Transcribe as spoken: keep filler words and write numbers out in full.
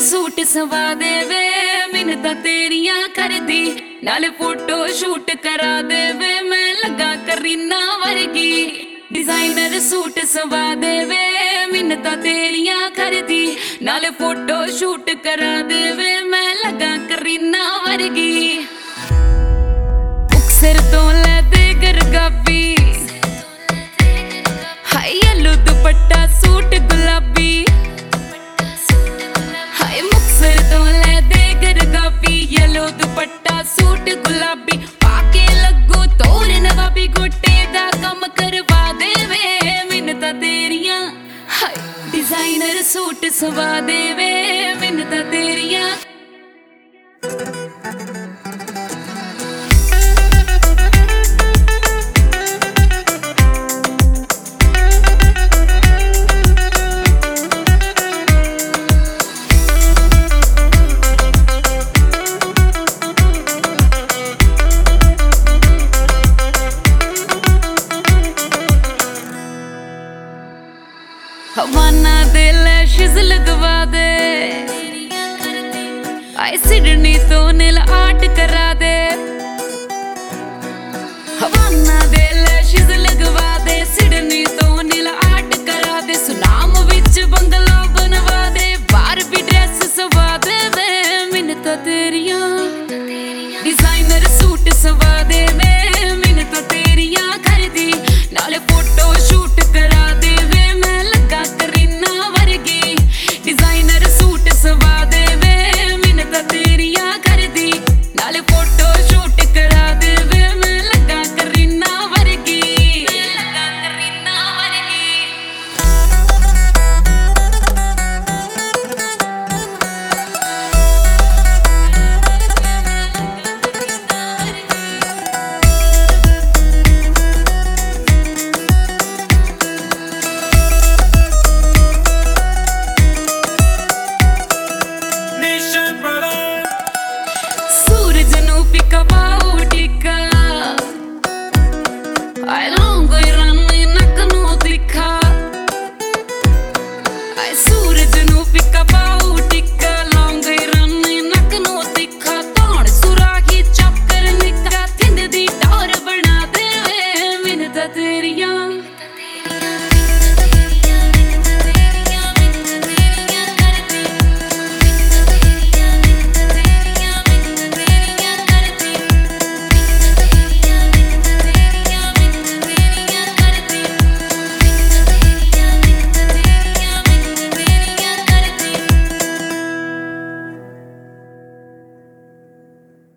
suit सवा दे वे मिन्नतां तेरियां करदी नाले फोटो शूट करा दे वे मैं लगा करीना वर्गी डिजाइनर सूट सवा दे वे मिन्नतां तेरियां करदी नाले फोटो शूट करा दे वे मैं लगा करीना वर्गी सिर तो ले दे गरगाबी हाय येलो दुपट्टा सूट गुलाबी हाय मुक्तसर तो ले दे गरगाबी येलो दुपट्टा सूट गुलाबी पाके लगो तोर नवाबी गोटे दा कम करवा दे वे मिन्नतां तेरियां हाय डिजाइनर सूट सवा दे वे मिन्नतां तेरियां हवाना दे लैशेस लगवा दे आए सिडनी तो नील आर्ट करा दे हवाना दे लैशेस लगवा दे सिडनी तो नील आर्ट करा दे सुनाम विच बंगला बनवा दे बार भी ड्रेस सवा दे वे मिन्नतां तेरियां